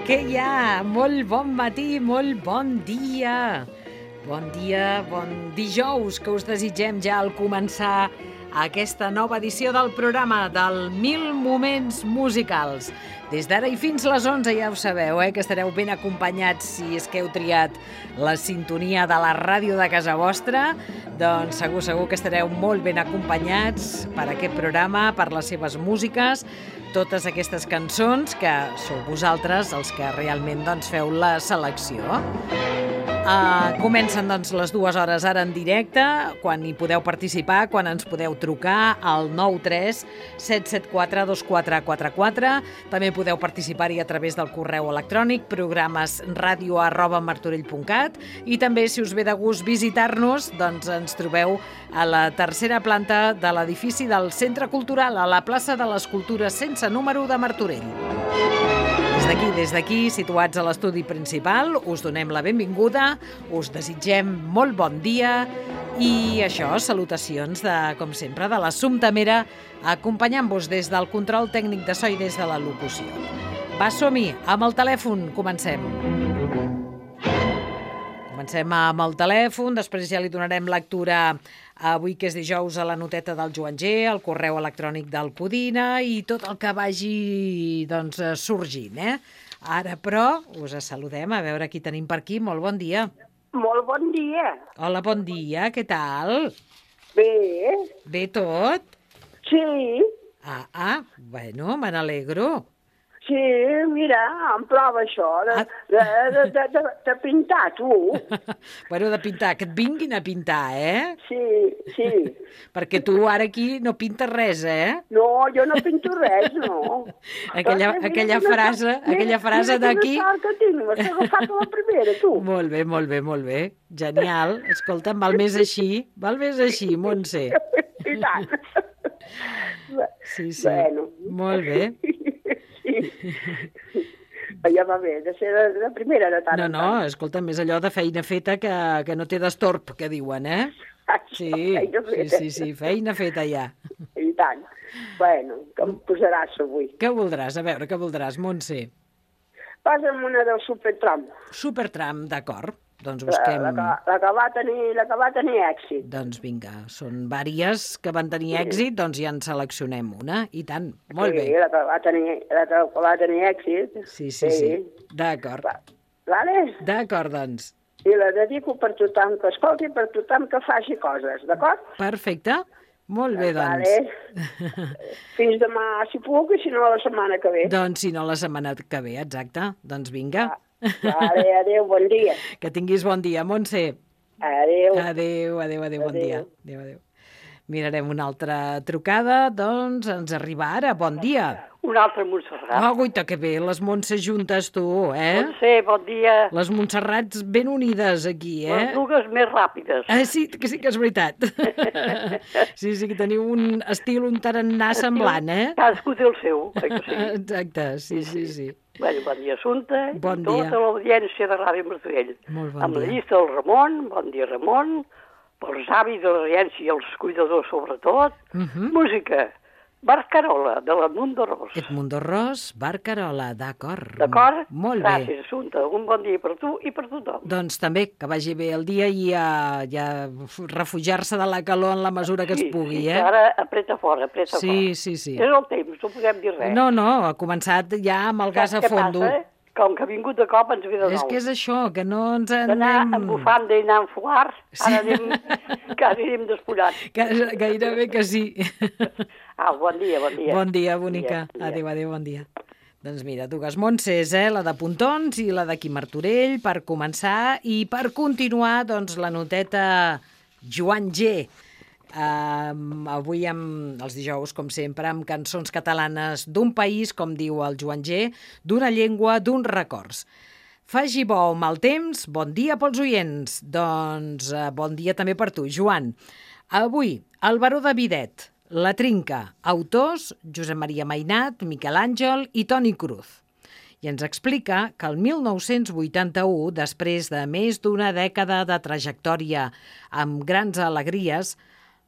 Què hi ha? Molt bon matí, molt bon dia. Bon dia, bon dijous, que us desitgem ja al començar aquesta nova edició del programa del 1000 Moments Musicals. Des d'ara i fins les 11 ja ho sabeu, que estareu ben acompanyats si és que heu triat la sintonia de la ràdio de casa vostra. Doncs segur que estareu molt ben acompanyats per aquest programa, per les seves músiques, totes aquestes cançons que sou vosaltres els que realment feu la selecció. Comencen les 2 hores ara en directe, quan hi podeu participar, quan ens podeu trucar al 93 774 2444. També podeu participar-hi a través del correu electrònic programesradio@martorell.cat i també, si us ve de gust visitar-nos, ens trobeu a la tercera planta de l'edifici del Centre Cultural, a la plaça de les Cultures sense número de Martorell. Des d'aquí, situats a l'estudi principal, us donem la benvinguda, us desitgem molt bon dia i això, salutacions, com sempre, de l'Assumpta Mera, acompanyant-vos des del control tècnic de so i des de la locució. Va, som-hi, amb el telèfon, comencem. Comencem amb el telèfon, després ja li donarem lectura avui, que és dijous, a la noteta del Joan G, al correu electrònic del Codina i tot el que vagi sorgint, Ara, però, us saludem, a veure qui tenim per aquí. Molt bon dia. Molt bon dia. Hola, bon dia, què tal? Bé. Bé tot? Sí. Bueno, me n'alegro. Sí, mira, em prova això, de pintar, tu. Bueno, de pintar, que et vinguin a pintar, Sí. Perquè tu ara aquí no pintes res, No, jo no pinto res, no. Aquella frase d'aquí... Mira que tinc, m'has agafat la primera, tu. Molt bé. Genial. Escolta, val més així, Montse. I tant. Sí. Bueno. Molt bé. Ja va bé, de ser la primera de tant. No, escolta, més allò de feina feta que no té destorb, que diuen, Sí, feina feta ja. I tant. Bueno, que em posaràs avui? Què voldràs? A veure, què voldràs, Montse? Posa'm una del Supertram. Supertram, d'acord. Doncs busquem... La que va tenir èxit. Doncs vinga, són vàries que van tenir èxit, doncs ja en seleccionem una, i tant, molt bé. Sí, la que va tenir èxit. Sí. D'acord. Vale? D'acord, doncs. I la dedico per tothom que escolti, per tothom que faci coses, d'acord? Perfecte. Molt bé, doncs. Vale. Fins demà, si puc, i si no, la setmana que ve. Doncs si no, la setmana que ve, exacte. Doncs vinga. Vale, adéu, bon dia. Que tinguis bon dia, Montse. Adéu. Adéu, bon dia. Adéu. Mirarem una altra trucada, doncs ens arriba ara. Bon dia. Una altra Montserrat. Guaita, que bé, les Montses juntes, tu, Montse, bon dia. Les Montserrats ben unides aquí, Les dues més ràpides. Sí que és veritat. Sí, que teniu un estil, un tarannà semblant, Cadascú té el seu, que sí? Exacte, sí. Bueno, bon dia, Assumpta, bon i tota dia. l'audiència de Ràdio Martorell. Molt bon Amb dia. la llista del Ramon, bon dia, Ramon, pels avis de l'audiència i els cuidadors, sobretot. Música, Barcarola, de l'Edmundo Ros. Edmundo Ros, Barcarola, d'acord. D'acord? Molt bé. Gràcies, Assumpta. Un bon dia per tu i per tothom. Doncs també, que vagi bé el dia i ja refugiar-se de la calor en la mesura que es pugui, Sí, ara apreta fort. Sí. És el temps, no podem dir res. No, ha començat ja amb el gas a fondo. Què passa? Com que ha vingut de cop ens ve de nou. És que és això, que no ens anem... D'anar amb bufanda i anar amb foars, ara quasi anem despullats. Gairebé que sí. Bon dia. Bon dia, bonica. Adéu, bon dia. Doncs mira, dues Montses, la de Pontons i la d'aquí Martorell, per començar, i per continuar, doncs, la noteta Joan G. Avui, els dijous, com sempre, amb cançons catalanes d'un país, com diu el Joan G, d'una llengua, d'uns records. Faci bo o mal temps, bon dia pels oients. Doncs bon dia també per tu, Joan. Avui, el Baró de Videt, La Trinca, autors Josep Maria Mainat, Miquel Àngel i Toni Cruz. I ens explica que el 1981, després de més d'una dècada de trajectòria amb grans alegries,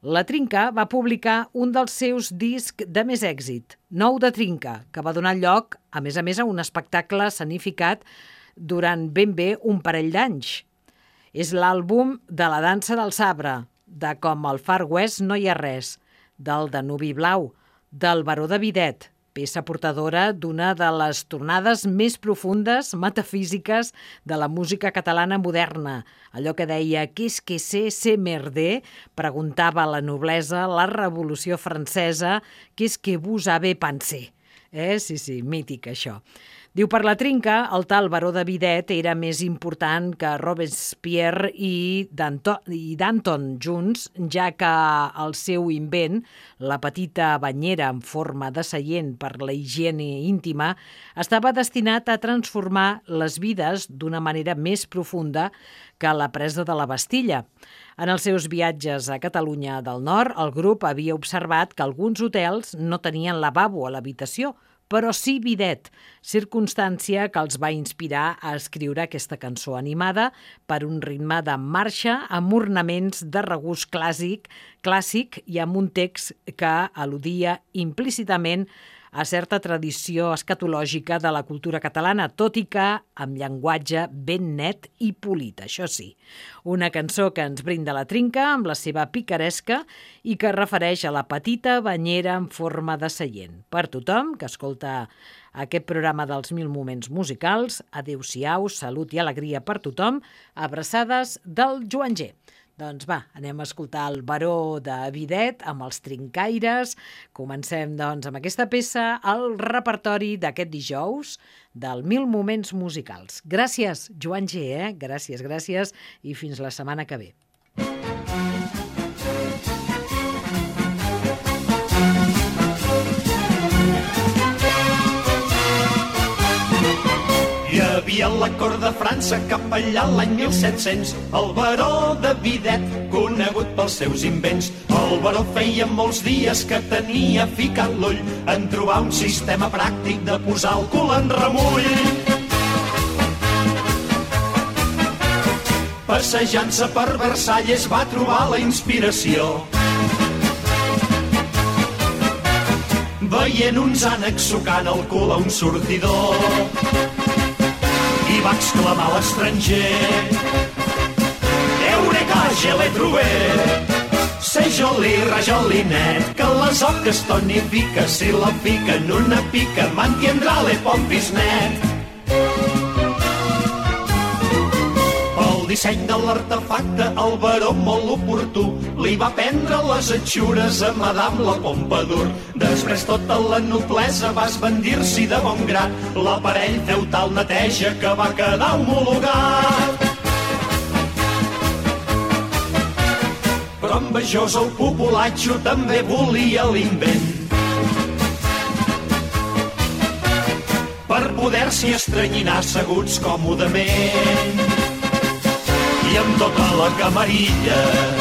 La Trinca va publicar un dels seus discs de més èxit, Nou de Trinca, que va donar lloc, a més, a un espectacle escenificat durant ben bé un parell d'anys. És l'àlbum de La dansa del sabre, de Com al Far West no hi ha res, del Danubi Blau, del Baró de Bidet, peça portadora d'una de les tornades més profundes, metafísiques, de la música catalana moderna. Allò que deia «Qu'est-ce que c'est merder?» preguntava la noblesa, la Revolució Francesa, «Qu'est-ce que vous avez pensé?» Sí, mític, això. Diu, per la Trinca, el tal Baró de Bidet era més important que Robespierre i Danton junts, ja que el seu invent, la petita banyera en forma de seient per la higiene íntima, estava destinat a transformar les vides d'una manera més profunda que la presa de la Bastilla. En els seus viatges a Catalunya del Nord, el grup havia observat que alguns hotels no tenien lavabo a l'habitació, però sí bidet, circumstància que els va inspirar a escriure aquesta cançó animada per un ritme de marxa amb ornaments de regust clàssic i amb un text que al·ludia implícitament a certa tradició escatològica de la cultura catalana, tot i que amb llenguatge ben net i polit, això sí. Una cançó que ens brinda la Trinca amb la seva picaresca i que es refereix a la petita banyera en forma de seient. Per tothom que escolta aquest programa dels 1000 moments musicals, adéu-siau, salut i alegria per tothom, abraçades del Joan G. Doncs va, anem a escoltar el Baró de Bidet amb els Trincaires. Comencem, doncs, amb aquesta peça al repertori d'aquest dijous del 1000 moments musicals. Gràcies, Joan G, Gràcies, i fins la setmana que ve. Hi havia a la cort de França cap allà l'any 1700 el baró de Bidet, conegut pels seus invents. El baró feia molts dies que tenia ficat l'ull en trobar un sistema pràctic de posar el cul en remull. Passejant-se per Versalles va trobar la inspiració. Veient uns ànecs sucant el cul a un sortidor, i va exclamar a l'estranger: Eureka, je l'he trouvé! C'est joli, rajolinet, que les oques tonifica, si la fica en una pica, mantindrà le pompis net. El disseny de l'artefacte, el baró molt oportú, li va prendre les atxures a Madame la Pompadour. Després tota la noblesa va esbandir-s'hi de bon grat, l'aparell feu tal neteja que va quedar homologat. Però envejós el populatxo també volia l'invent, per poder-s'hi estranyinar asseguts còmodament. I amb tota la camarilla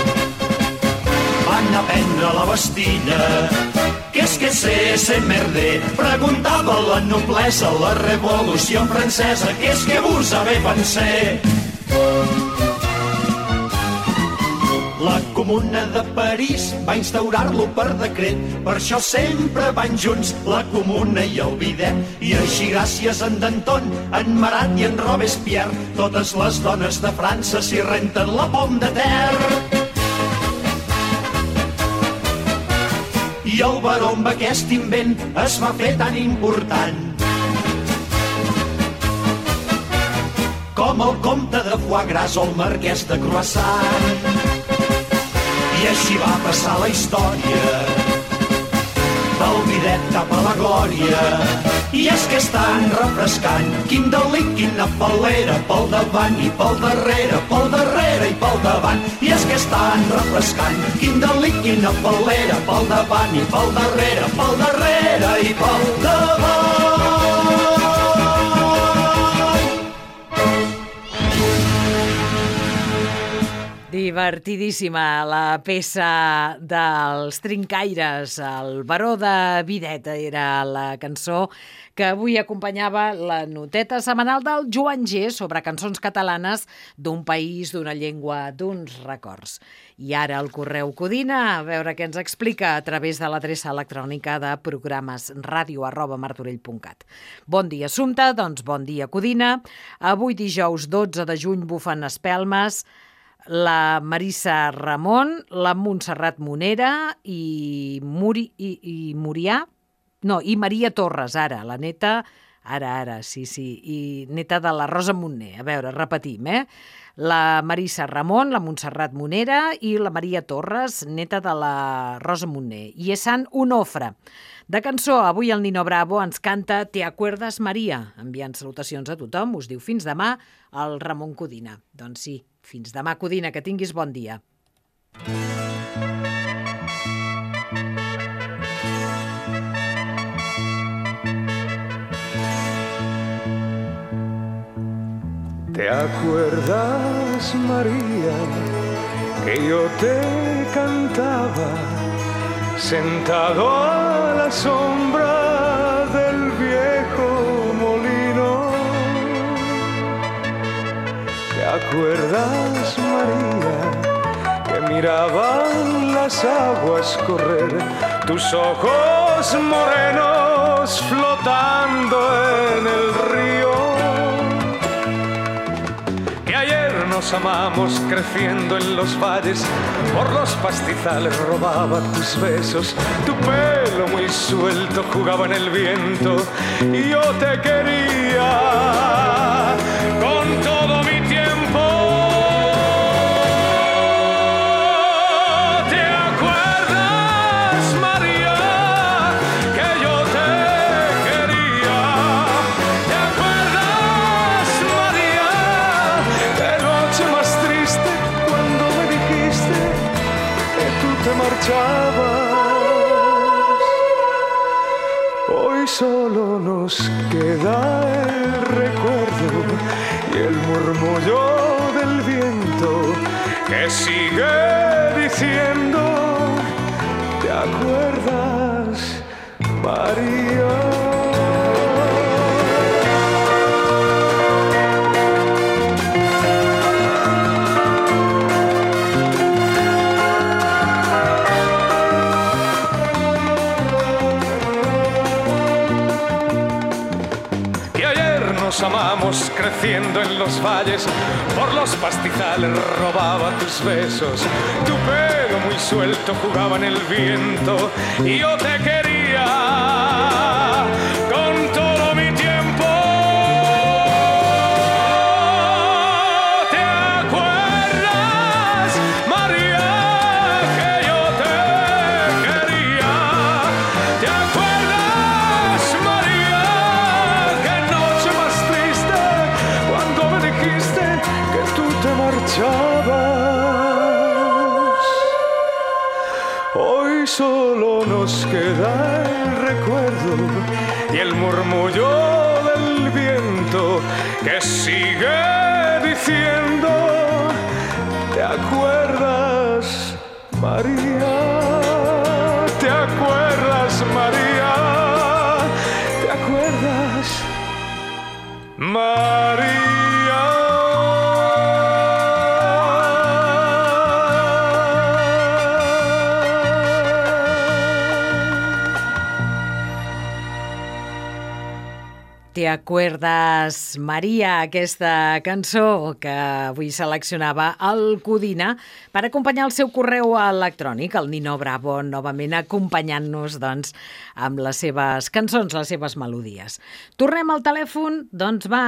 van a prendre la Bastilla. Qu'est-ce que c'est merder? Preguntava la noblesa, la revolució francesa. Qu'est-ce que vous avez pensé? La Comuna de París va instaurar-lo per decret, per això sempre van junts la Comuna i el Bidet. I així gràcies a en Danton, en Marat i en Robespierre, totes les dones de França s'hi renten la pom de terra. I el baró amb aquest invent es va fer tan important com el comte de Foie Gras o el marquès de Croissant. I així va passar la història del Bidet cap a la glòria. I és que és tan refrescant, quin delit, quina fal·lera, pel davant i pel darrere, pel darrere i pel davant. I és que és tan refrescant, quin delit, quina fal·lera, pel davant i pel darrere, pel darrere i pel davant. Divertidíssima la peça dels Trincaires, el Baró de Videta era la cançó que avui acompanyava la noteta setmanal del Joan G sobre cançons catalanes d'un país, d'una llengua, d'uns records. I ara el correu Codina, a veure què ens explica a través de l'adreça electrònica de programesradio@martorell.cat. Bon dia, Assumpta, doncs bon dia, Codina. Avui dijous 12 de juny bufen espelmes la Marissa Ramon, la Montserrat Monera i Maria Torres, ara, la neta, sí, i neta de la Rosa Montner. A veure, repetim, La Marissa Ramon, la Montserrat Monera i la Maria Torres, neta de la Rosa Montner. I és Sant Onofre. De cançó, avui el Nino Bravo ens canta Te acuerdas, Maria? Enviant salutacions a tothom, us diu fins demà el Ramon Codina. Doncs sí, fins demà, Codina, que tinguis bon dia. ¿Te acuerdas, María, que yo te cantaba sentado a la sombra del viejo molino? ¿Te acuerdas, María, que miraban las aguas correr, tus ojos morenos flotando en el río? Que ayer nos amamos creciendo en los valles, por los pastizales robaba tus besos, tu pelo muy suelto jugaba en el viento y yo te quería con todo mi tiempo. ¿Te acuerdas, María, que yo te quería? ¿Te acuerdas, María, qué noche más triste cuando me dijiste que tú te marchabas? Hoy solo nos queda el recuerdo y el murmullo del viento que sigue diciendo: ¿te acuerdas, María? Nos amamos creciendo en los valles, por los pastizales robaba tus besos, tu pelo muy suelto jugaba en el viento y yo te quería con todo mi tiempo. ¿Te acuerdas, María, que yo te quería? ¿Te acuerdas, María, qué noche más triste cuando me dijiste que tú te marchabas? Hoy solo nos queda el recuerdo y el murmullo del viento que sigue diciendo: ¿te acuerdas, María? ¿Te acuerdas, María? ¿Te acuerdas, María? Te acuerdas, Maria, aquesta cançó que avui seleccionava el Codina per acompanyar el seu correu electrònic, el Nino Bravo, novament acompanyant-nos doncs, amb les seves cançons, les seves melodies. Tornem al telèfon, doncs va,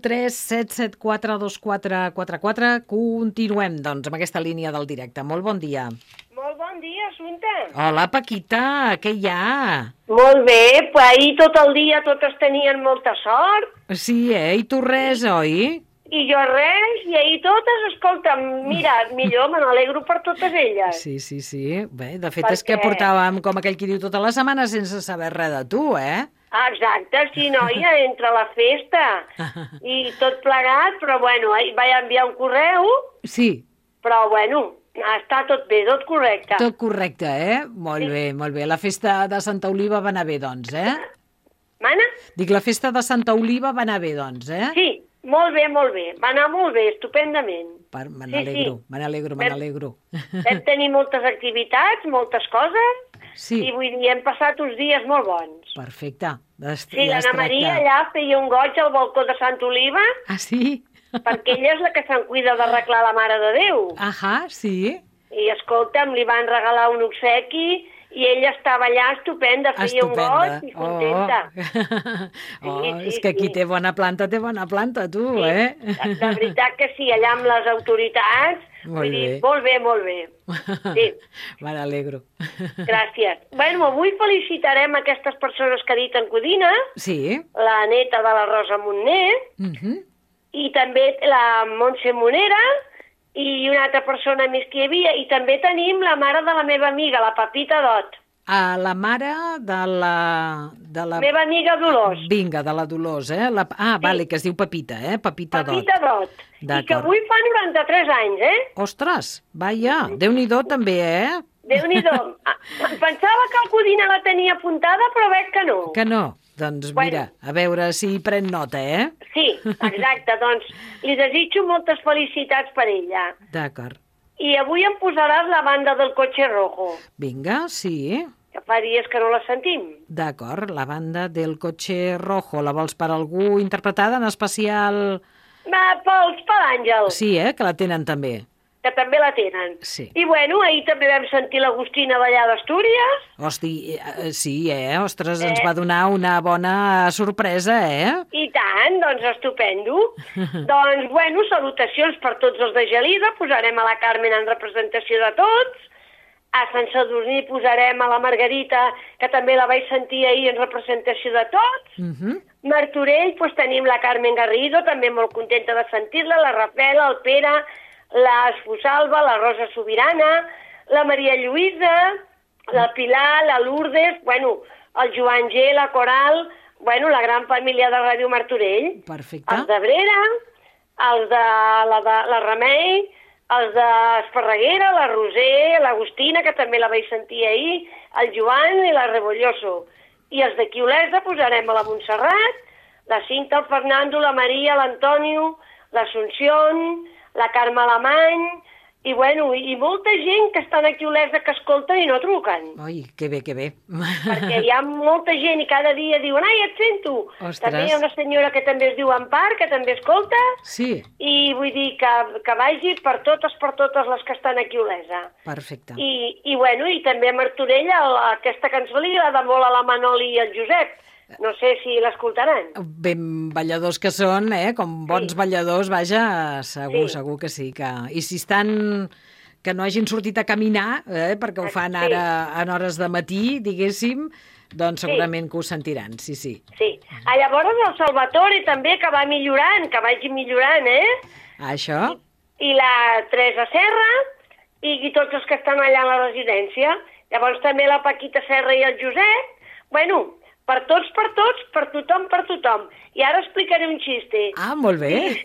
937742444. Continuem doncs, amb aquesta línia del directe. Molt bon dia. Molt bon dia, Assumpta. Hola, Paquita, què hi ha? Molt bé, pues ahir tot el dia totes tenien molta sort. Sí, I tu res, oi? I jo res, i ahir totes, escolta, mira, millor, me n'alegro per totes elles. Sí. Bé, de fet és que portàvem, com aquell qui diu, tota la setmana sense saber res de tu, Exacte, sí, noia, entre la festa i tot plegat, però bueno, ahir vaig enviar un correu. Sí. Però, bueno, està tot bé, tot correcte. Tot correcte, Molt bé, molt bé. La festa de Santa Oliva va anar bé, doncs, Mana? Dic, la festa de Santa Oliva va anar bé, doncs, Sí, molt bé, molt bé. Va anar molt bé, estupendament. Me n'alegro. Vam tenir moltes activitats, moltes coses, Sí. i vull dir, hem passat uns dies molt bons. Perfecte. Sí, l'Anna Maria allà feia un goig al balcó de Santa Oliva, Ah, sí? perquè ella és la que se'n cuida d'arreglar la Mare de Déu. Ahà, sí. I, escolta'm, li van regalar un obsequi i ella estava allà estupenda, feia un goig i contenta. És que aquí té bona planta, tu, Sí, de veritat que sí, allà amb les autoritats, vull dir, molt bé, molt bé. Sí. Me n'alegro. Gràcies. Bueno, avui felicitarem aquestes persones que ha dit en Codina, Sí. la neta de la Rosa Montner, i també la Montse Monera, i una altra persona més que hi havia, i també tenim la mare de la meva amiga, la Pepita Dot. La mare de la... Meva amiga Dolors. Vinga, de la Dolors, vale, que es diu Pepita, Pepita Dot. Pepita Dot. I que avui fa 93 anys, Ostres, vaja, Déu-n'hi-do també, Déu-n'hi-do. Pensava que el Codina la tenia apuntada, però veig que no. Que no? Doncs mira, a veure si pren nota, Sí, exacte, doncs li desitjo moltes felicitats per ella. D'acord. I avui em posaràs la banda del Cotxe Rojo. Vinga, sí. Que fa dies que no la sentim. D'acord, la banda del Cotxe Rojo. La vols per algú interpretada en especial? Per l'Àngel. Sí, que la tenen també. Que també la tenen. Sí. I bueno, ahir també vam sentir l'Agustina ballar d'Astúries. Hosti, sí, Ostres, ens va donar una bona sorpresa, I tant, doncs estupendo. Doncs, bueno, salutacions per tots els de Gelida. Posarem a la Carmen en representació de tots. A Sant Sadurní posarem a la Margarita, que també la vaig sentir ahir en representació de tots. Martorell, doncs tenim la Carmen Garrido, també molt contenta de sentir-la, la Rafaela, el Pere, la Esfosalva, la Rosa Sobirana, la Maria Lluïsa, la Pilar, la Lourdes, bueno, el Joan G, la Coral, bueno, la gran família de Ràdio Martorell. Perfecte. Els d'Abrera, els de la Remei, els d'Esparreguera, la Roser, l'Agustina, que també la vaig sentir ahir, el Joan i la Rebolloso. I els d'aquí Olesa posarem a la Montserrat, la Cinta, el Fernando, la Maria, l'Antonio, l'Assumpción, la Carme Alemany, i bueno, i molta gent que estan aquí a Olesa que escolten i no truquen. Ai, que bé, que bé. Perquè hi ha molta gent i cada dia diuen, ai, et sento. Ostres. També hi ha una senyora que també es diu Ampar, que també escolta, Sí, i vull dir que vagi per totes les que estan aquí a Olesa. perfecte. I bueno, i també a Martorell aquesta cançó li agrada molt a la Manoli i al Josep. No sé si l'escoltaran. Ben balladors que són, com bons balladors, vaja, segur que sí. I si estan, que no hagin sortit a caminar, perquè ho fan ara en hores de matí, diguéssim, doncs segurament que ho sentiran, sí. Sí. Llavors el Salvatore també, que va millorant, que vagi millorant, Això? I la Teresa Serra, i tots els que estan allà a la residència. Llavors també la Paquita Serra i el Josep. Bueno, per tots, per tothom. I ara explicaré un xiste. Ah, molt bé.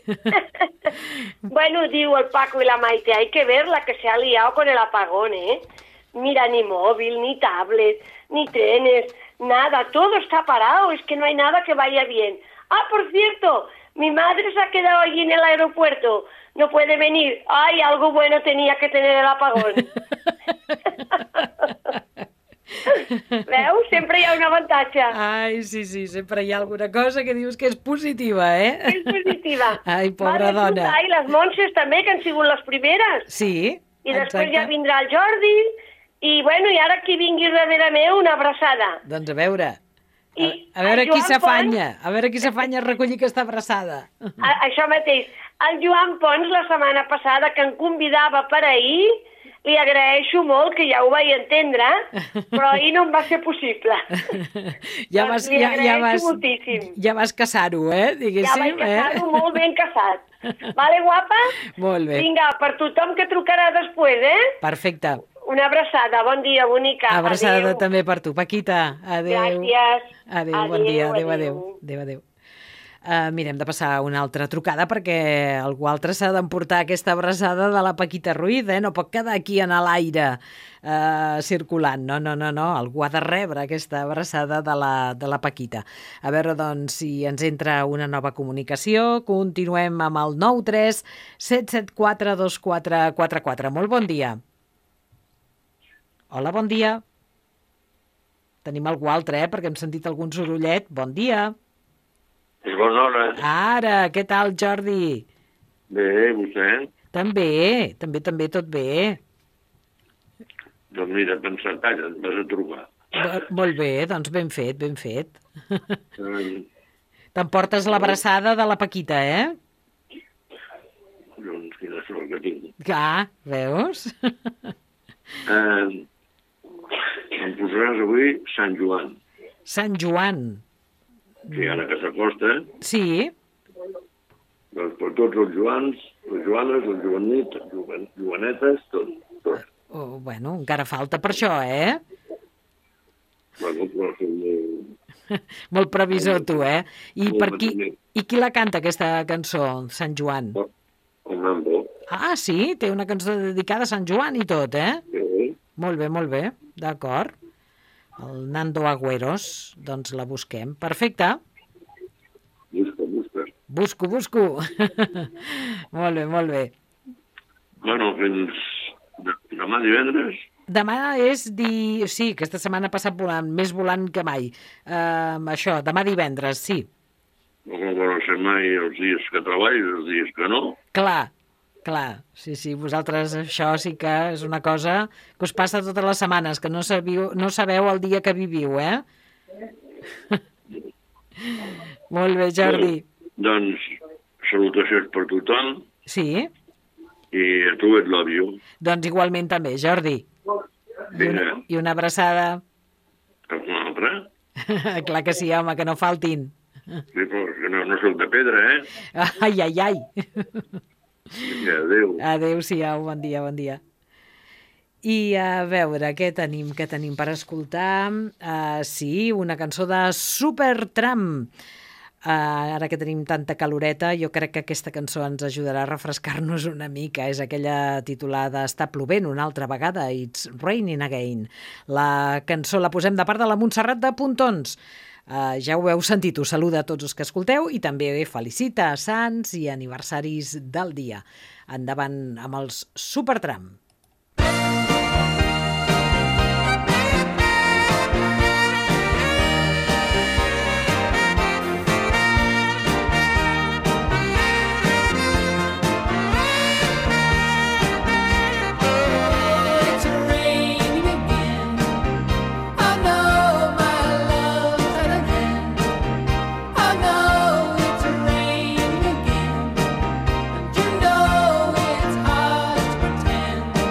Bueno, diu el Paco y la Maite, hay que ver la que se ha liado con el apagón, Mira, ni móvil, ni tablet, ni trenes, nada, todo está parado, es que no hay nada que vaya bien. Ah, por cierto, mi madre se ha quedado allí en el aeropuerto, no puede venir. Ay, algo bueno tenía que tener el apagón. Veus? Sempre hi ha un avantatge. Ai, sí, sempre hi ha alguna cosa que dius que és positiva, És positiva. Ai, pobra dona. I les Montses també, que han sigut les primeres. Sí, I després ja vindrà el Jordi, i bueno, i ara qui vingui darrere meu, una abraçada. Doncs a veure qui s'afanya, a recollir aquesta abraçada. Això mateix. El Joan Pons, la setmana passada, que em convidava per ahir, li agraeixo molt, que ja ho vaig entendre, però ahir no em va ser possible. Ja agraeixo moltíssim. Ja vas casar-ho, diguéssim. Ja vaig casar-ho molt ben casat. Vale, guapa? Molt bé. Vinga, per tothom que trucarà després, Perfecte. Una abraçada, bon dia, bonica. Abraçada també per tu, Paquita. Adéu. Gràcies. Adéu, bon dia. Adéu. Mirem de passar una altra trucada perquè algú altre s'ha d'emportar aquesta abraçada de la Paquita Ruiz, no pot quedar aquí en l'aire circulant, no, algú ha de rebre aquesta abraçada de la Paquita. A veure, doncs, si ens entra una nova comunicació, continuem amb el 93 774 2444. Molt bon dia. Hola, bon dia. Tenim algú altre, perquè hem sentit algun sorollet. Bon dia. És bona hora. Ara, què tal, Jordi? Bé, vostè? També, tot bé. Doncs mira, pensar, calla, et vas a trucar. Molt bé, doncs ben fet. T'emportes l'abraçada de la Paquita, Doncs quina sort que tinc. Clar, veus? Em posaràs avui Sant Joan. Sant Joan. Sí, ara que s'acosta, Sí, doncs per tots els Joans, les Joanes, els Joanits, Joanetes, tot. Bueno, encara falta per això, Bueno, però som Molt previsor, tu, I qui la canta, aquesta cançó, Sant Joan? el Nando. Ah, sí? Té una cançó dedicada a Sant Joan i tot, Sí. Molt bé, d'acord. El Nando Agüeros, doncs la busquem. Perfecte. Busca. Busco. Molt bé. Bueno, fins demà divendres. Demà és Sí, aquesta setmana ha passat volant, més volant que mai. Això, demà divendres, sí. No coneixem mai els dies que treballis, els dies que no. Clar, sí, vosaltres això sí que és una cosa que us passa totes les setmanes, que no sabeu el dia que viviu, Molt bé, Jordi. Doncs salutacions per tothom. Sí? I a tu et love you. Doncs igualment també, Jordi. Vinga. I una abraçada. Una altra? Clar que sí, home, que no faltin. Sí, però que no soc de pedra, Ai. Vinga, adéu. Adéu-siau, bon dia. I a veure, què tenim per escoltar? Sí, una cançó de Supertramp. Ara que tenim tanta caloreta, jo crec que aquesta cançó ens ajudarà a refrescar-nos una mica. És aquella titulada Està plovent una altra vegada, It's Raining Again. La cançó la posem de part de la Montserrat de Pontons. Ja ho heu sentit, us saluda a tots els que escolteu i també felicita a sants i aniversaris del dia. Endavant amb els Supertramp. Pretend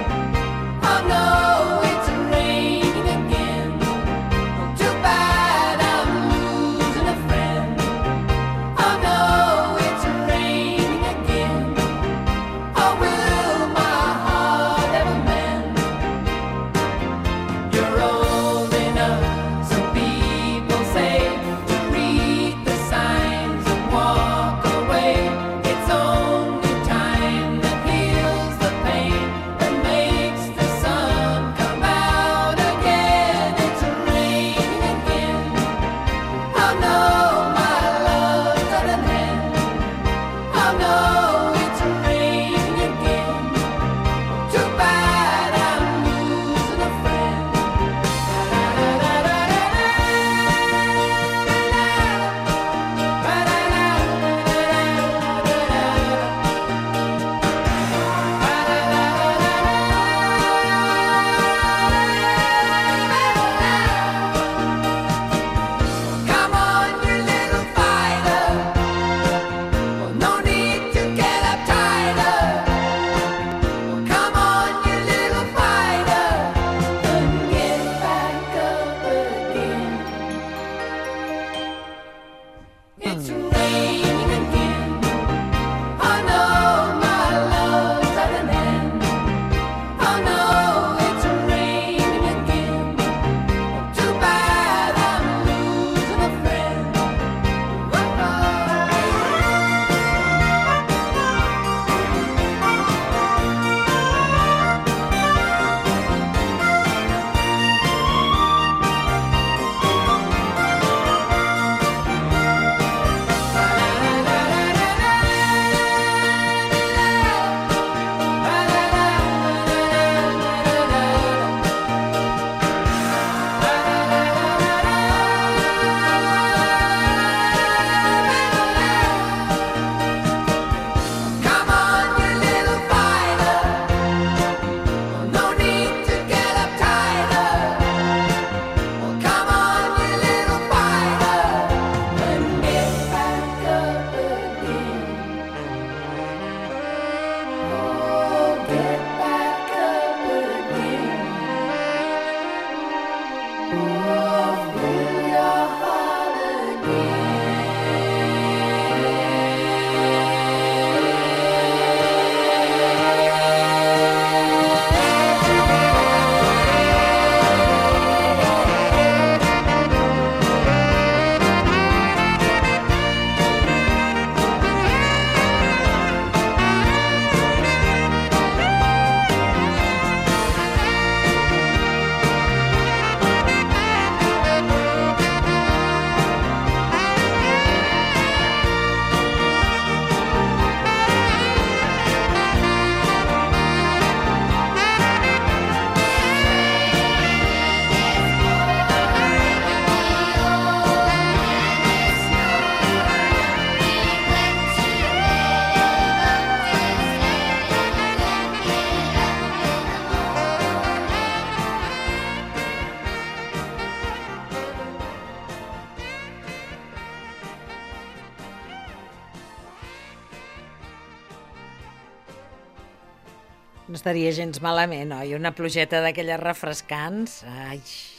No estaria gens malament, oi? Una plogeta d'aquelles refrescants. Ai,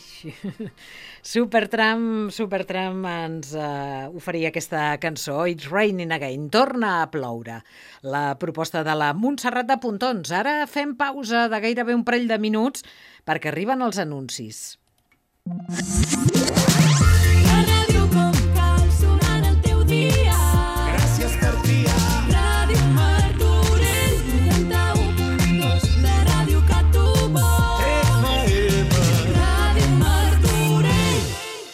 Supertramp ens oferia aquesta cançó, It's Raining Again, torna a ploure. La proposta de la Montserrat de Pontons. Ara fem pausa de gairebé un parell de minuts perquè arriben els anuncis. La ràdio com cal, sonant el teu dia. Gràcies per triar. Ràdio Martorell, 91.2, la ràdio que tu vols. Ràdio Martorell.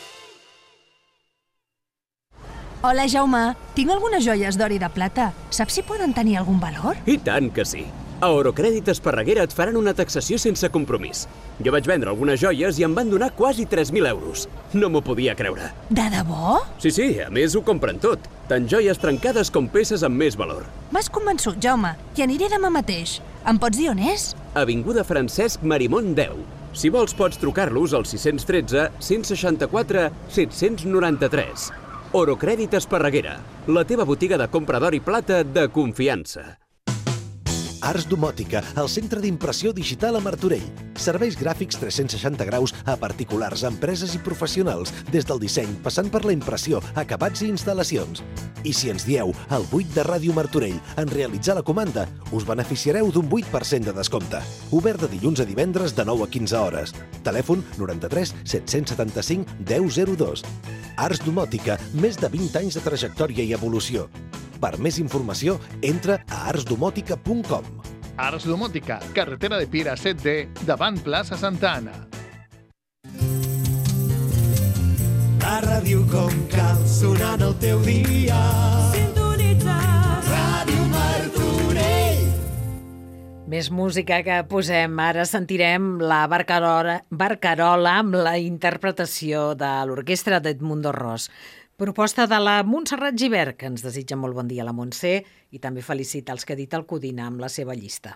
Hola, Jaume. Tinc algunes joies d'or i de plata. Saps si poden tenir algun valor? I tant que sí. A Orocrèdit Esparreguera et faran una taxació sense compromís. Jo vaig vendre algunes joies i em van donar quasi 3.000 euros. No m'ho podia creure. De debò? Sí, a més ho compren tot. Tant joies trencades com peces amb més valor. M'has convençut, Jaume. Hi aniré demà mateix. Em pots dir on és? Avinguda Francesc Marimón 10. Si vols pots trucar-los al 613 164 793. Orocrèdit Esparreguera, la teva botiga de compra d'or i plata de confiança. Arts Domòtica, el centre d'impressió digital a Martorell. Serveis gràfics 360 graus a particulars, empreses i professionals, des del disseny, passant per la impressió, acabats i instal·lacions. I si ens dieu el 8 de Ràdio Martorell en realitzar la comanda, us beneficiareu d'un 8% de descompte. Obert de dilluns a divendres de 9 a 15 hores. Telèfon 93 775 1002. Arts Domòtica, més de 20 anys de trajectòria i evolució. Per més informació, entra a artsdomòtica.com. Arts Domòtica, carretera de Piera 7D, davant plaça Santa Anna. La ràdio com cal, sonant el teu dia. Sintonitzar Ràdio Martorell. Més música que posem. Ara sentirem la Barcarola amb la interpretació de l'orquestra d'Edmundo Ros. Proposta de la Montserrat Gibert, que ens desitja molt bon dia a la Montse, i també felicita els que ha dit el Codina amb la seva llista.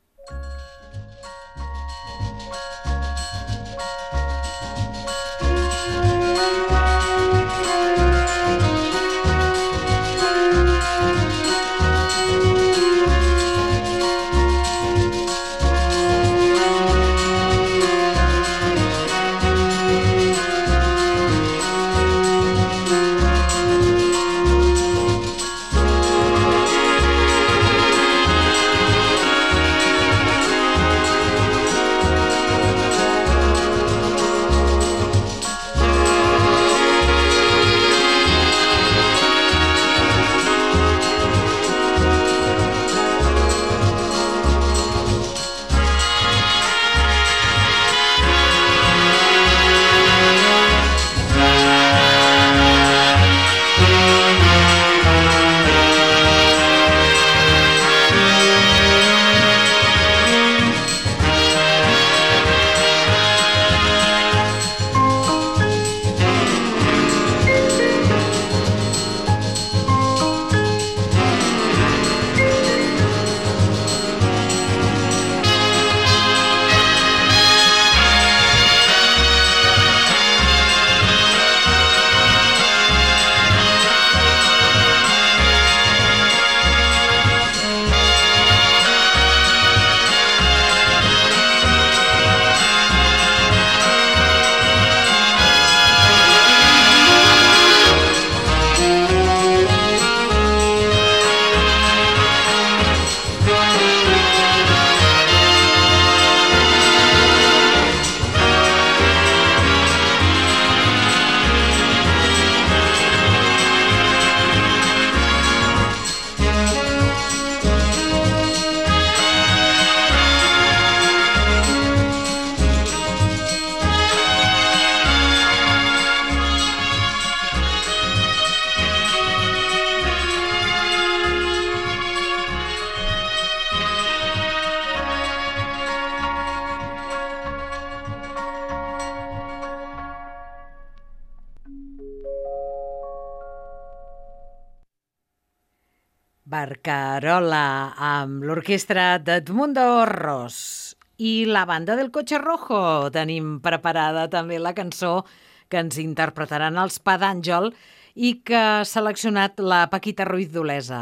Barcarola amb l'orquestra d'Edmundo Ros i la banda del Coche Rojo. Tenim preparada també la cançó que ens interpretaran els Pa d'Àngel i que ha seleccionat la Paquita Ruiz d'Olesa.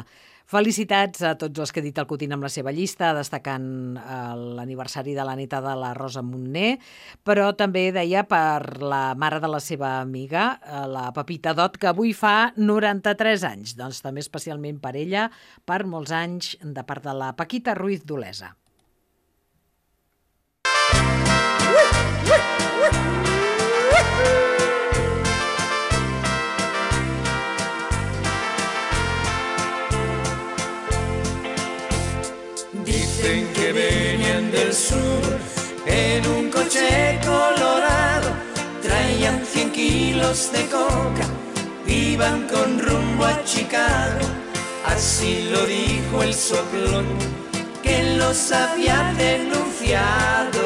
Felicitats a tots els que he dit el Cotín amb la seva llista, destacant l'aniversari de la neta de la Rosa Montner, però també deia per la mare de la seva amiga, la Pepita Dot, que avui fa 93 anys. Doncs també especialment per ella, per molts anys, de part de la Paquita Ruiz d'Olesa. Dicen que venían del sur en un coche colorado, traían 100 kilos de coca, iban con rumbo a Chicago. Así lo dijo el soplón que los había denunciado.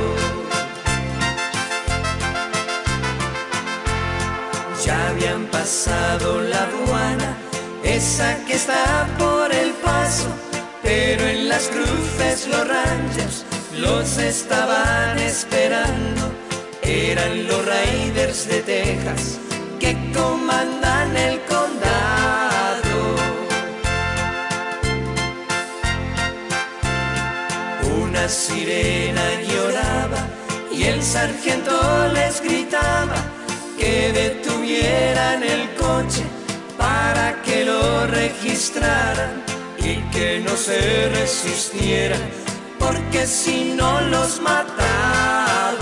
Ya habían pasado la aduana, esa que está por el paso, pero en las cruces los Rangers los estaban esperando. Eran los Raiders de Texas que comandan el condado. Una sirena lloraba y el sargento les gritaba que detuvieran el coche para que lo registraran y que no se resistieran, porque si no los mataban.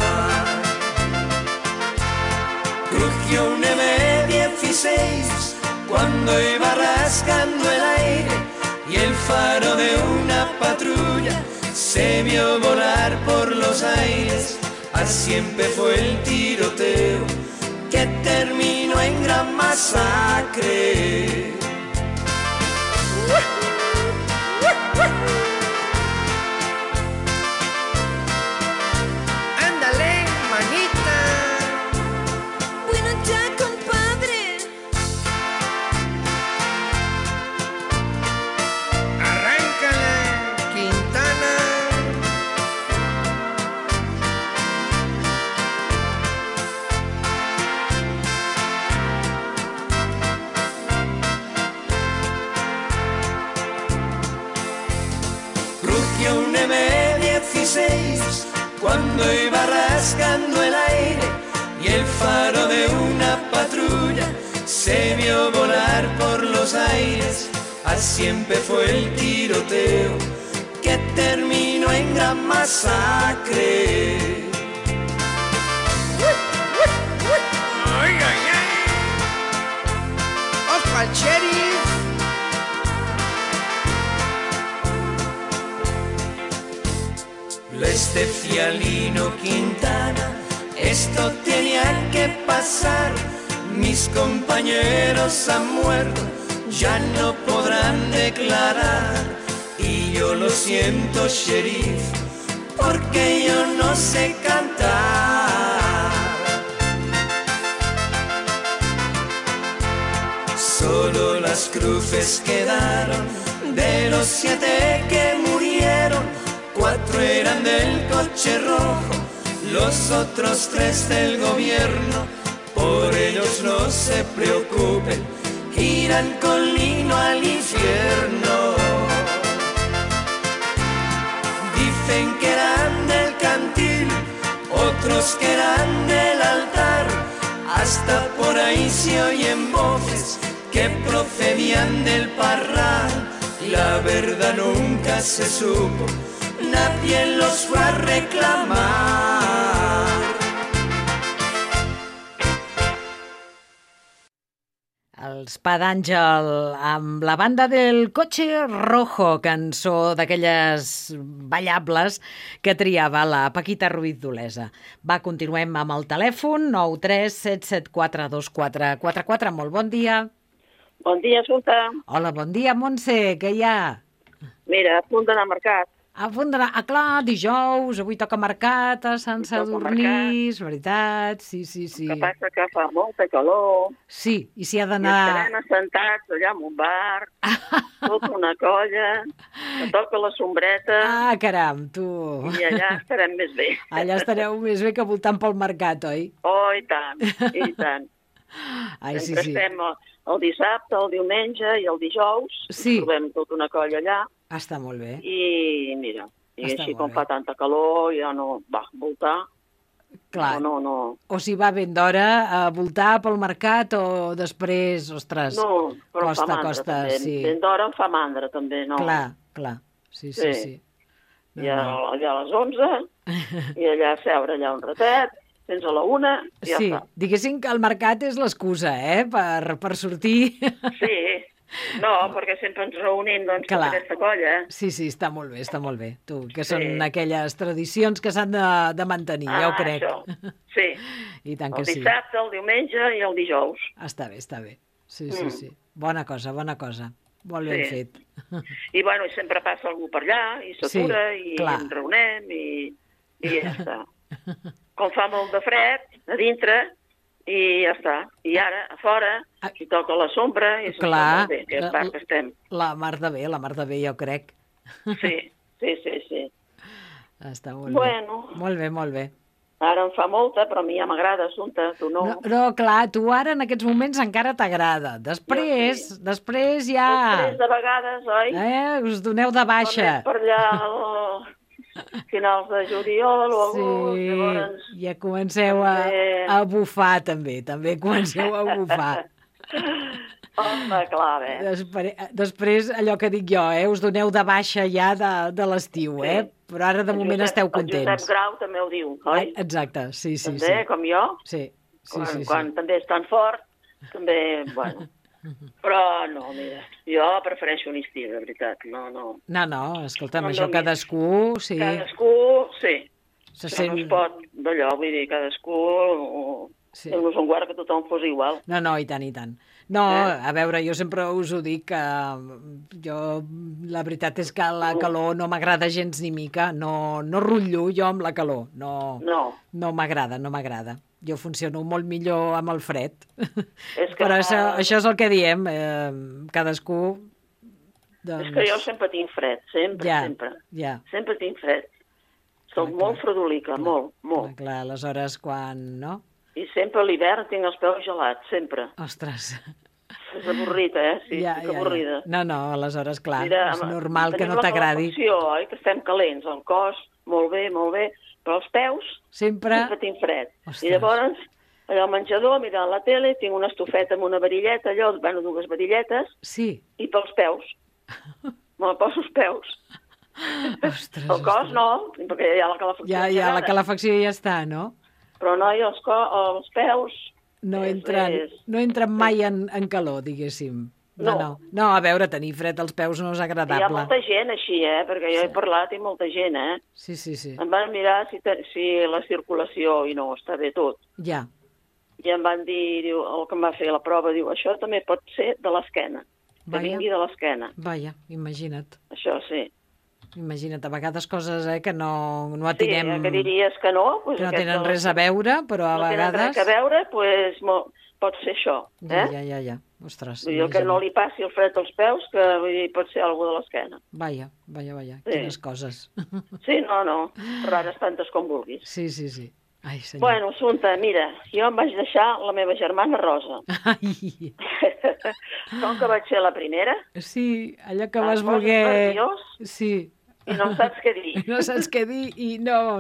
Crujió un M16 cuando iba rasgando el aire y el faro de una patrulla se vio volar por los aires. Así empezó el tiroteo que terminó en gran masacre. Ándale, manita. Bueno, ya, compadre. Arráncala, Quintana. Rugió un M16 cuando iba rasgando el aire y el faro de una patrulla se vio volar por los aires. Así empezó el tiroteo que terminó en gran masacre. ¡Ay, ay, ay! ¡Ojo al sheriff! Les decía Lino Quintana, esto tenía que pasar. Mis compañeros han muerto, ya no podrán declarar. Y yo lo siento, sheriff, porque yo no sé cantar. Solo las cruces quedaron de los 7 que murieron. 4 eran del coche rojo, los otros 3 del gobierno. Por ellos no se preocupen, irán con Lino al infierno. Dicen que eran del cantil, otros que eran del altar. Hasta por ahí se oyen voces que procedían del Parral. La verdad nunca se supo, nadie los fue a reclamar. Els Pa d'Àngel amb la banda del Coche Rojo, cançó d'aquelles ballables que triava la Paquita Ruiz d'Olesa. Va, continuem amb el telèfon 937742444. Molt bon dia. Bon dia, escolta. Hola, bon dia, Montse, què hi ha? Mira, a punt d'anar al mercat. A punt d'anar... Ah, clar, dijous, avui toca mercat a Sant Sadurní, és veritat, sí. Que passa que fa molta calor. Sí, i s'hi ha d'anar... I estarem assentats allà en un bar, tota una colla, que toca la sombreta... Ah, caram, tu... I allà estarem més bé. Allà estareu més bé que voltant pel mercat, oi? Oh, i tant, i tant. Ai, sí. Estem el dissabte, el diumenge i el dijous. Sí. Trobem tota una colla allà. Està molt bé. I mira, i Està així molt com bé. fa tanta calor, ja no va voltar. Clar. No. O si va ben d'hora a voltar pel mercat o després, ostres, No, però em fa mandra, costa, també. sí. Ben d'hora em fa mandra, també, no? Clar. Sí. I allà a les 11, i allà a seure allà un ratet, fins a la 1, i ja Sí, està. diguéssim que el mercat és l'excusa, per sortir. Sí, no, perquè sempre ens reunim doncs, Clar. per aquesta colla. Sí, està molt bé. Tu, que són aquelles tradicions que s'han de mantenir, ja ho crec. Això. Sí. I tant que El sí. dissabte, el diumenge i el dijous. Està bé. Sí. Bona cosa. Molt ben fet. I, bueno, sempre passa algú per allà, i s'atura, i clar. ens reunem, i ja està. Com fa molt de fred, a dintre, i ja està. I ara, a fora, si toca la sombra, i s'està molt bé, que estem. La mar de bé, jo crec. Sí. Està molt bé. Molt bé. Ara em fa molta, però a mi ja m'agrada, Assumpta, tu no. No, clar, tu ara en aquests moments encara t'agrada. Després ja... Després de vegades, oi? Us doneu de baixa. Per allà finals de juliol o agost, llavors... Ja comenceu a bufar, també comenceu a bufar. Home, clar, Després, allò que dic jo, us doneu de baixa ja de l'estiu, però ara de moment esteu contents. El Josep Grau també ho diu, oi? Exacte, sí. També, com jo? Sí. Quan també és tan fort, també, bueno... Però no, mira, jo prefereixo l'estiu, de veritat, no. No, escolta'm, això cadascú, sí. Cadascú, sí. No es pot d'allò, vull dir, cadascú... Déu-nos en guard que tothom fos igual. No, i tant. No, a veure, jo sempre us ho dic, que la veritat és que la calor no m'agrada gens ni mica, no rutllo jo amb la calor, no m'agrada. Jo funciono molt millor amb el fred. Però això és el que diem, cadascú... És que jo sempre tinc fred, sempre. Sempre tinc fred. Soc molt fredolica, molt. Clar, aleshores quan, no? I sempre a l'hivern tinc els peus gelats, sempre. Ostres. És avorrida, Sí, estic avorrida. No, aleshores, clar, és normal que no t'agradi. Tenim la calefacció, que estem calents, el cos, molt bé, però els peus sempre tinc fred. Ostres. I llavors, allà al menjador, mirant la tele, tinc una estufeta amb una varilleta, dues varilletes, i pels peus. Me'l poso els peus. Ostres. El cos no, perquè hi ha la calefacció. Ja, la calefacció ja està, no? Però no, i els peus... No entren mai en calor, diguéssim. No, a veure, tenir fred als peus no és agradable. Hi ha molta gent així, perquè jo he parlat i molta gent, Sí. Em van mirar si la circulació, i no, està bé tot. Ja. I em van dir, el que em va fer la prova, diu, això també pot ser de l'esquena, que vingui de l'esquena. Vaja, imagina't. Això sí. Imagina't, a vegades coses que no atinem... Sí, que diries que no. Que no tenen res a veure, però a vegades... No tenen res a veure, doncs pot ser això. Ja. Ostres. Vull dir, que no li passi el fred als peus, que pot ser alguna de l'esquena. Vaja. Quines coses. Sí, no. Rares tantes com vulguis. Sí. Ai, senyor. Bueno, Assumpta, mira, jo em vaig deixar la meva germana Rosa. Ai. Com que vaig ser la primera. Sí, allò que vas voler... Sí. I no saps què dir. No saps què dir i no.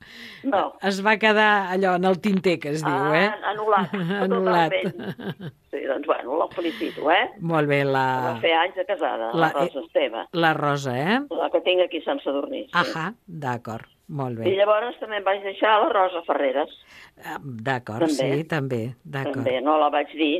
Es va quedar allò en el tinter, que es diu, Anul·lat. Sí, doncs, bueno, la felicito, Molt bé, va fer anys de casada, la Rosa Esteve. La Rosa, La que tinc aquí a Sant Sadurní. Sí. D'acord, molt bé. I llavors també em vaig deixar la Rosa Ferreres. D'acord, sí, també. També, no la vaig dir.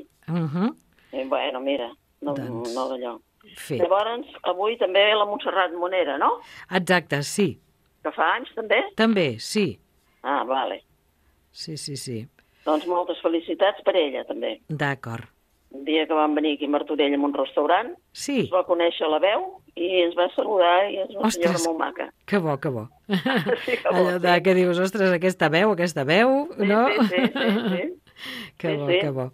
I, bueno, mira, no d'allò. Llavors, avui també la Montserrat Monera, no? Exacte, sí. Que fa anys, també? També, sí. Ah, vale. Sí. Doncs moltes felicitats per ella, també. D'acord. Un dia que vam venir aquí a Martorell en un restaurant, es va conèixer la veu i ens va saludar i és una senyora molt maca. Que bo. Sí, que bo. Allò que dius, ostres, aquesta veu, no? Sí. Que bo.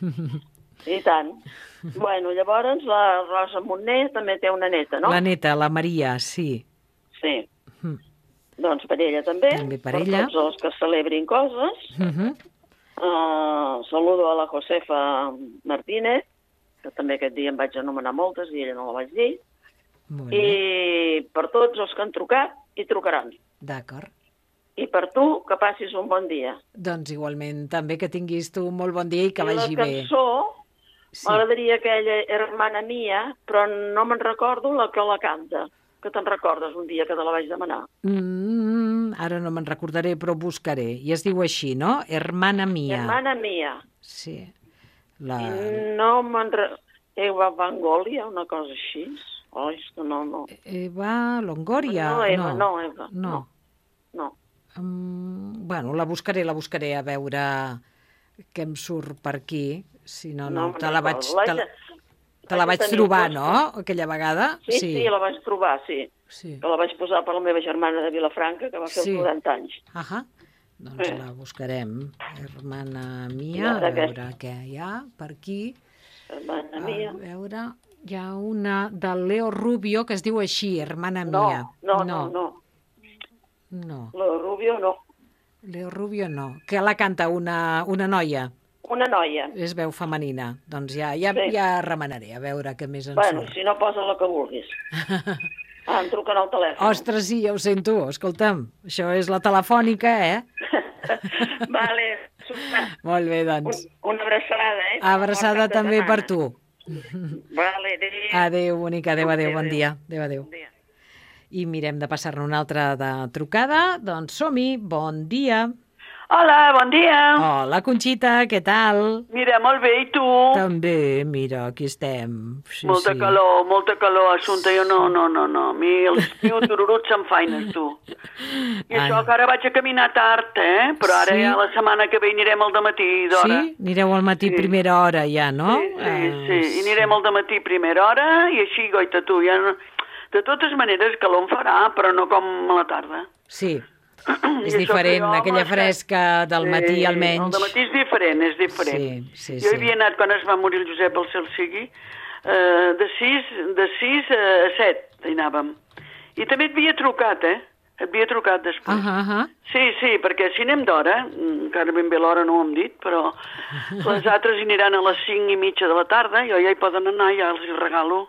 I tant. Bueno, llavors la Rosa Montner també té una neta, no? La neta, la Maria, sí. Sí. Doncs per ella també. També per ella. Tots els que celebrin coses. Saludo a la Josefa Martínez, que també aquest dia em vaig anomenar moltes i ella no la vaig dir. Molt bé. I per tots els que han trucat i trucaran. D'acord. I per tu, que passis un bon dia. Doncs igualment, també que tinguis tu un molt bon dia i que vagi bé. I la cançó, m'agradaria aquella Hermana Mia, però no me'n recordo la que la canta, que te'n recordes un dia que te la vaig demanar. Ara no me'n recordaré, però buscaré. I es diu així, no? Hermana Mia. Hermana Mia. Sí. No me'n recordo. Eva Vangolia, una cosa així. Oh, és que no. Eva Longoria? No, Eva, no, Eva. No. Bueno, la buscaré a veure què em surt per aquí. Si no, te la vaig trobar, no? Aquella vegada? Sí, la vaig trobar, sí. Que la vaig posar per la meva germana de Vilafranca, que va fer els 90 anys. Doncs la buscarem. Hermana Mia, a veure què hi ha per aquí. Hermana Mia. A veure, hi ha una del Leo Rubio que es diu així, Hermana Mia. No. Leo Rubio no. Leo Rubio no. Que la canta una noia. Una noia. És veu femenina. Doncs ja remenaré, a veure què més en surt. Si no, posa la que vulguis. Em truquen al telèfon. Ostres, sí, ja ho sento. Escolta'm, això és la telefònica, Vale. Molt bé, doncs. Una abraçada, Abraçada també per tu. Vale, adéu. Adéu, bonica, adéu, bon dia. Adéu. I mirem de passar-ne una altra de trucada. Doncs som-hi, bon dia. Hola, bon dia. Hola, Conxita, què tal? Mira, molt bé, i tu? També, mira, aquí estem. Molta calor, Assumpta, jo no. A mi l'estiu tururuts s'enfaines, tu. I això que ara vaig a caminar tard, però ara ja la setmana que ve anirem al dematí d'hora. Sí? Anireu al matí primera hora ja, no? Sí, i anirem al dematí primera hora i així, goita, tu, ja no... De totes maneres, calor en farà, però no com a la tarda. Sí. És diferent, aquella fresca del matí almenys. El dematí és diferent. Sí. Jo hi havia anat quan es va morir el Josep, el cel sigui, de 6 a 7 hi anàvem. I també et havia trucat, Et havia trucat després. Sí, perquè si anem d'hora, encara ben bé l'hora no ho hem dit, però les altres hi aniran a les 5:30 de la tarda, jo ja hi poden anar, ja els hi regalo.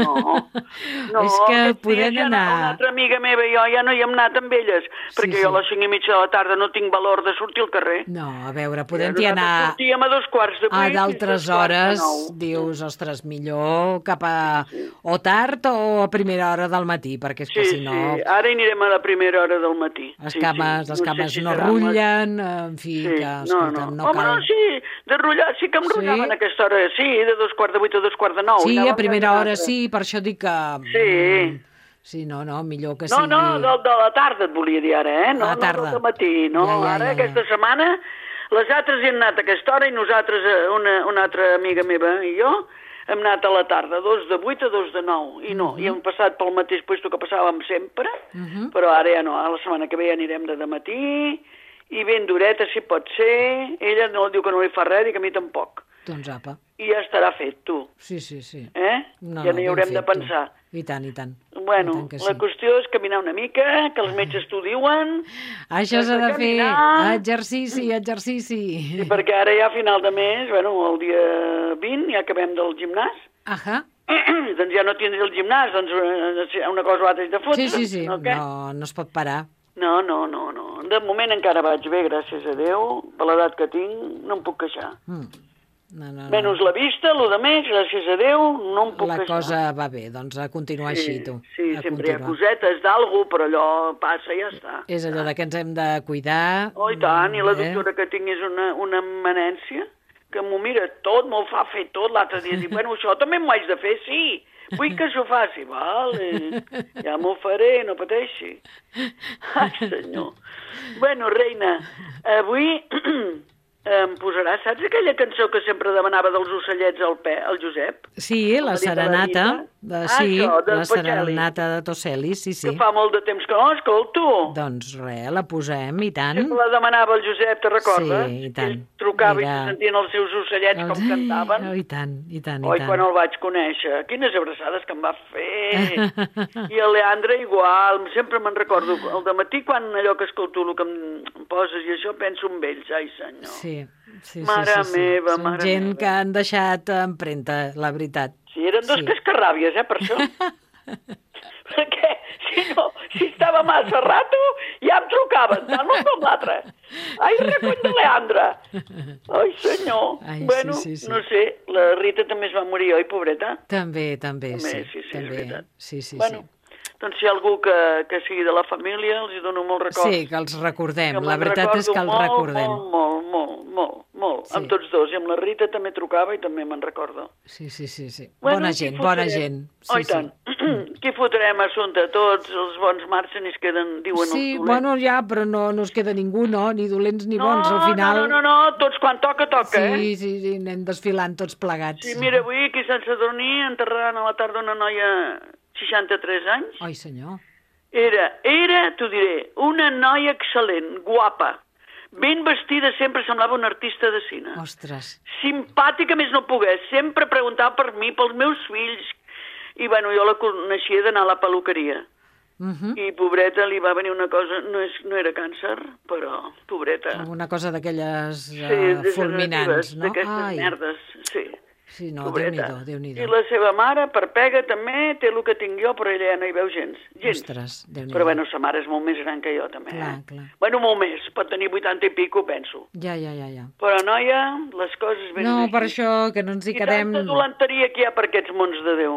No, és que podem anar... Una altra amiga meva i jo ja no hi hem anat amb elles, perquè jo a les 5:30 de la tarda no tinc valor de sortir al carrer. No, a veure, podem-hi anar... Sortíem a 2:15. A d'altres hores, dius, ostres, millor cap a... o tard o a primera hora del matí, perquè és que si no... Sí, ara hi anirem a la primera hora del matí. Les cames no rutllen, en fi, que, escolta'm, no cal... Home, no, sí, de rutllar, sí que em rutllaven a aquesta hora, sí, de 2:15 a 2:45. Sí, a primera hora sí, per això dic que... Sí. Sí, no, millor que sigui... No, de la tarda et volia dir ara, No, a la tarda. No del matí, no. Ara, aquesta setmana, les altres hi han anat a aquesta hora i nosaltres, una altra amiga meva i jo, hem anat a la tarda, 2 de 8 a 2 de 9, i no, i hem passat pel mateix puesto que passàvem sempre, però ara ja no, a la setmana que ve ja anirem de dematí, i ben dureta si pot ser, ella no diu que no li fa res, i que a mi tampoc. Doncs apa. I ja estarà fet, tu. Sí. Ja no hi haurem de pensar. I tant. Bueno, la qüestió és caminar una mica, que els metges t'ho diuen. Això s'ha de fer, exercici. Sí, perquè ara ja a final de mes, el dia 20, ja acabem del gimnàs. Doncs ja no tindré el gimnàs, doncs una cosa o altra de fotre. Sí, no es pot parar. No. De moment encara vaig bé, gràcies a Déu. Per l'edat que tinc, no em puc queixar. Menys la vista, el de més, gràcies a Déu, no em puc queixar. La cosa va bé, doncs a continuar així, tu. Sí, sempre hi ha cosetes d'algú, però allò passa i ja està. És allò de que ens hem de cuidar. Oh, i tant, i la doctora que tinc és una eminència, que m'ho mira tot, m'ho fa fer tot, l'altre dia dic, això també m'ho haig de fer, sí, vull que s'ho faci, vale, ja m'ho faré, no pateixi. Ai, senyor. Reina, avui... em posaràs, saps aquella cançó que sempre demanava dels ocellets al Josep? Sí, la serenata. La serenata de Toselli, sí. Que fa molt de temps que no l'escolto. Doncs res, la posem, i tant. Sempre la demanava el Josep, te recordes? Sí, i tant. Ell trucava i se sentien els seus ocellets com cantaven. I tant. Oi, quan el vaig conèixer, quines abraçades que em va fer. I el Leandre igual, sempre me'n recordo. El dematí, quan allò que escolto, el que em poses i això, penso en ells, ai senyor. Mare meva, Són gent que han deixat empremta, la veritat. Sí, eren dos cascarràbies, per això. Perquè, si estava massa rato, ja em trucaven, tant l'un com l'altre. Ai, recull de Leandra. Ai, senyor. Bueno, no sé, la Rita també es va morir, oi, pobreta? També, sí. Sí, és veritat. Sí. Bueno, doncs si hi ha algú que sigui de la família, els hi dono molt records. Sí, que els recordem. La veritat és que els recordem. Molt. Amb tots dos. I amb la Rita també trucava i també me'n recordo. Sí. Bona gent. Oh, i tant. Qui fotrem assumpte? Tots els bons marxen i es queden, diuen els dolents. Sí, bueno, ja, però no es queda ningú, no? Ni dolents ni bons, al final. No, tots quan toca, Sí, anem desfilant tots plegats. Sí, mira, avui aquí a Sant Sadurní enterraran a la tarda una noia 63 anys. Ai, senyor. Era, t'ho diré, una noia excel·lent, guapa, ben vestida, sempre semblava un artista de cine. Ostres. Simpàtica més no pogués, sempre preguntava per mi, pels meus fills. I, bueno, jo la coneixia d'anar a la peluqueria. I, pobreta, li va venir una cosa, no era càncer, però, pobreta. Una cosa d'aquelles fulminants, no? D'aquestes merdes, sí. Sí, no, Déu-n'hi-do. I la seva mare, per pega, també té el que tinc jo, però ella ja no hi veu gens. Ostres, Déu-n'hi-do. Però, bueno, sa mare és molt més gran que jo, també. Clar. Bueno, molt més, pot tenir 80 i pico, penso. Ja. Però, noia, les coses venen No, així. per això, que no ens hi quedem... I tanta dolenteria que hi ha per aquests mons de Déu.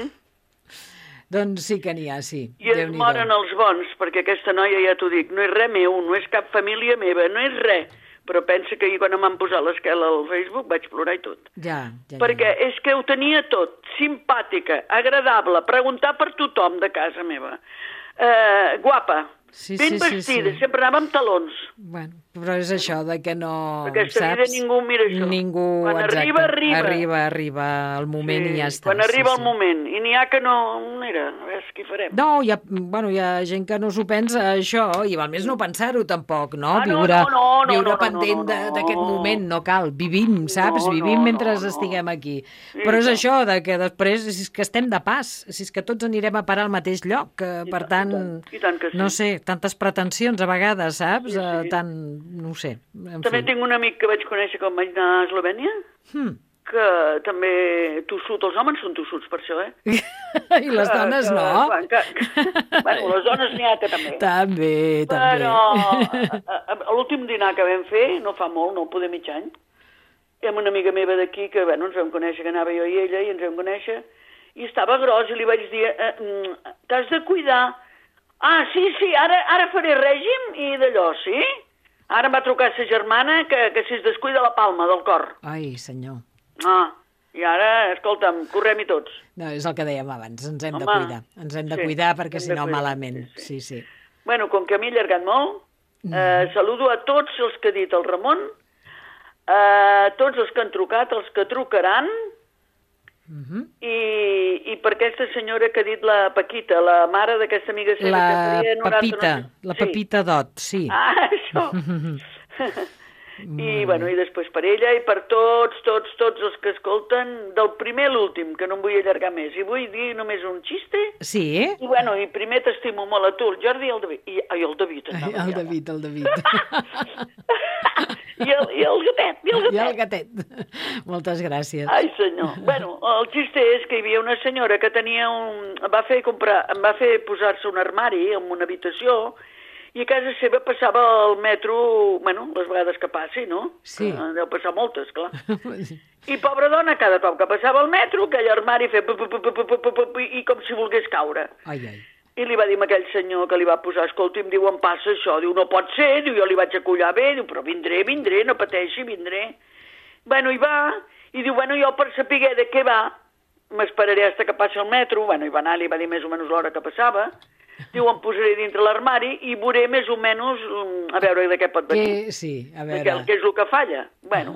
Doncs sí que n'hi ha, sí. I es moren els bons, perquè aquesta noia, ja t'ho dic, no és res meu, no és cap família meva, no és res. Però pensa que ahir quan em van posar l'esquela al Facebook vaig plorar i tot. Ja. Perquè és que ho tenia tot, simpàtica, agradable, preguntar per tothom de casa meva, guapa, ben vestida, sempre anava amb talons. Bueno, però és això de que no, Aquesta vida ningú mira això. Ningú, quan arriba el moment i ja està. Quan arriba el moment, i n'hi ha que no... Mira, a veure què farem. No, hi ha gent que no s'ho pensa, això, i val més no pensar-ho tampoc, no? Viure pendent d'aquest moment, no cal. Vivim, saps? Vivim mentre estiguem aquí. Però és això, de que després, si és que estem de pas, si és que tots anirem a parar al mateix lloc, per tant, no sé, tantes pretensions a vegades, saps? Tant, no ho sé. També tinc un amic que vaig conèixer quan vaig anar a Eslovènia, que també tossut, els homes són tossuts per això, I les dones no? Bueno, les dones n'hi ha que també. També. Però a l'últim dinar que vam fer, no fa molt, no poder mig any, amb una amiga meva d'aquí, que bueno, ens vam conèixer, que anava jo i ella, i ens vam conèixer, i estava gros, i li vaig dir, t'has de cuidar. Ah, sí, ara faré règim i d'allò, sí? Ara em va trucar sa germana que si es descuida la palma del cor. Ai, senyor. I ara, escolta'm, correm-hi tots. No, és el que dèiem abans, ens hem de cuidar. Ens hem de cuidar perquè si no malament. Sí. Bueno, com que m'he allargat molt, saludo a tots els que ha dit el Ramon, a tots els que han trucat, els que trucaran, i per aquesta senyora que ha dit la Paquita, la mare d'aquesta amiga seva que faria 99... La Pepita Dot, sí. Això. I, bueno, i després per ella i per tots els que escolten, del primer a l'últim, que no em vull allargar més. I vull dir només un xiste. Sí? I, bueno, i primer t'estimo molt a tu, el Jordi i el David. El David. El David. I el gatet. I el gatet. Moltes gràcies. Ai, senyor. Bueno, el xiste és que hi havia una senyora que tenia em va fer posar-se un armari en una habitació i a casa seva passava el metro, bueno, les vegades que passi, no? Sí. Deu passar moltes, clar. I pobra dona, cada cop que passava el metro, aquell armari feia i com si volgués caure. Ai. I li va dir a aquell senyor que li va posar, escolta, em diu, em passa això. Diu, no pot ser, diu, jo li vaig acollar bé, diu, però vindré, no pateixi, vindré. Bueno, hi va, i diu, bueno, jo per saber de què va, m'esperaré fins que passi el metro. Bueno, hi va anar, li va dir més o menys l'hora que passava. Diu, em posaré dintre l'armari i veuré més o menys a veure de què pot venir. Sí, a veure. Què és el que falla. Bueno.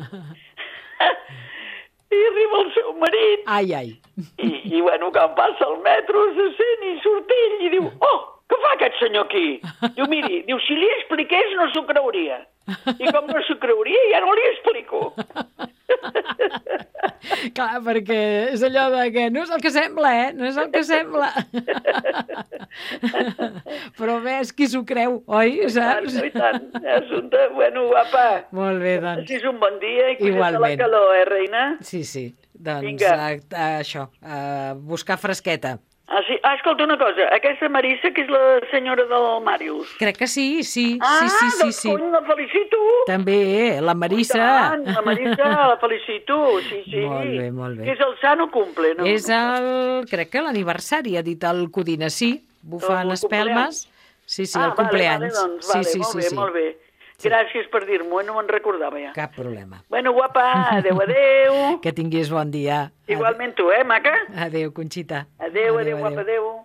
I arriba el seu marit. Ai. I bueno, quan passa el metro se sent i surt ell i diu, què fa aquest senyor aquí? Diu, miri, si li expliqués no s'ho creuria. I com no s'ho creuria, ja no li explico. Clar, perquè és allò de que no és el que sembla, no és el que sembla. Però ves qui s'ho creu, oi? Saps? I tant. Assumpta, bueno, guapa. Molt bé, doncs. Així és un bon dia i cuida't de la Igualment. calor, reina? Sí. Doncs Vinga. això, buscar fresqueta. Ah, sí? Ah, escolta una cosa, aquesta Marissa, que és la senyora del Màrius. Crec que sí. Doncs cony, la felicito. També, la Marissa. Tant, la Marissa, la felicito, sí. Molt bé. Que és el sano cumple, no? És crec que l'aniversari, ha dit el Codina, sí, bufant El espelmes. Sí, el cumpleaños. Vale, molt bé. Gràcies per dir-m'ho, no me'n recordava ja. Cap problema. Bueno, guapa, adeu. Que tinguis bon dia. Igualment tu, maca? Adéu, Conxita. Adéu, guapa, adéu.